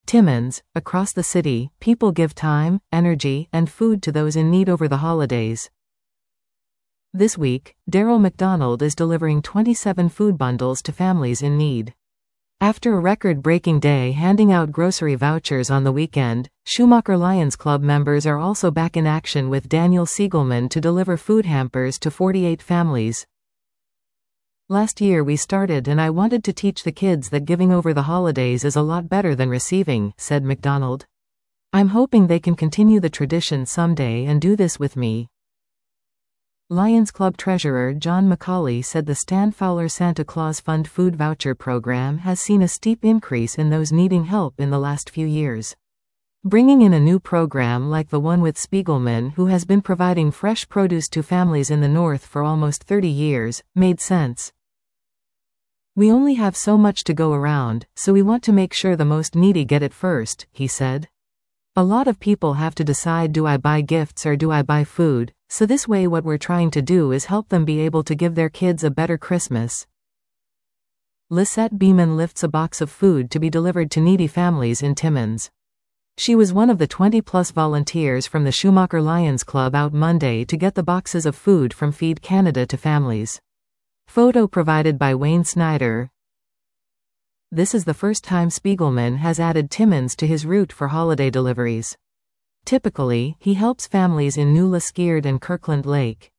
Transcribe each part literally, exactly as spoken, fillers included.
Timmins, across the city, people give time, energy, and food to those in need over the holidays. This week, Daryl McDonald is delivering twenty-seven food bundles to families in need. After a record-breaking day handing out grocery vouchers on the weekend, Schumacher Lions Club members are also back in action with Daniel Siegelman to deliver food hampers to forty-eight families. Last year we started and I wanted to teach the kids that giving over the holidays is a lot better than receiving, said McDonald. I'm hoping they can continue the tradition someday and do this with me. Lions Club treasurer John McCauley said the Stan Fowler Santa Claus Fund food voucher program has seen a steep increase in those needing help in the last few years. Bringing in a new program like the one with Spiegelman, who has been providing fresh produce to families in the North for almost thirty years, made sense. We only have so much to go around, so we want to make sure the most needy get it first, he said. A lot of people have to decide, do I buy gifts or do I buy food? So this way what we're trying to do is help them be able to give their kids a better Christmas. Lisette Beeman lifts a box of food to be delivered to needy families in Timmins. She was one of the twenty-plus volunteers from the Schumacher Lions Club out Monday to get the boxes of food from Feed Canada to families. Photo provided by Wayne Snyder. This is the first time Spiegelman has added Timmins to his route for holiday deliveries. Typically, he helps families in New Liskeard and Kirkland Lake.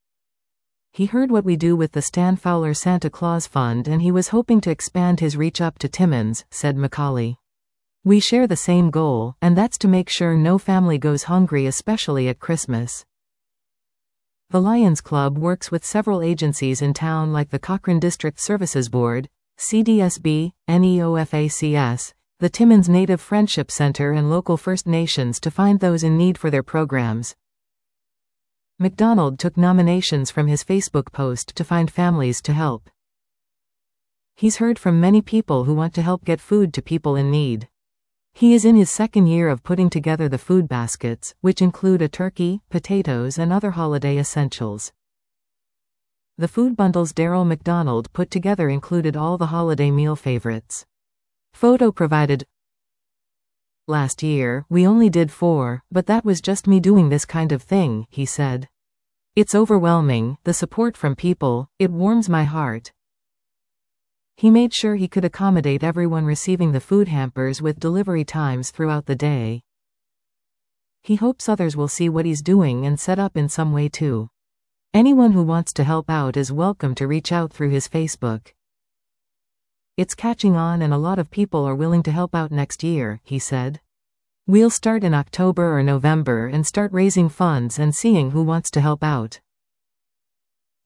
He heard what we do with the Stan Fowler Santa Claus Fund and he was hoping to expand his reach up to Timmins, said McCauley. We share the same goal, and that's to make sure no family goes hungry, especially at Christmas. The Lions Club works with several agencies in town like the Cochrane District Services Board, C D S B, N E O F A C S, the Timmins Native Friendship Center and local First Nations to find those in need for their programs. McDonald took nominations from his Facebook post to find families to help. He's heard from many people who want to help get food to people in need. He is in his second year of putting together the food baskets, which include a turkey, potatoes and other holiday essentials. The food bundles Daryl McDonald put together included all the holiday meal favorites. Photo provided. Last year, we only did four, but that was just me doing this kind of thing, he said. It's overwhelming, the support from people, it warms my heart. He made sure he could accommodate everyone receiving the food hampers with delivery times throughout the day. He hopes others will see what he's doing and set up in some way too. Anyone who wants to help out is welcome to reach out through his Facebook. It's catching on and a lot of people are willing to help out next year, he said. We'll start in October or November and start raising funds and seeing who wants to help out.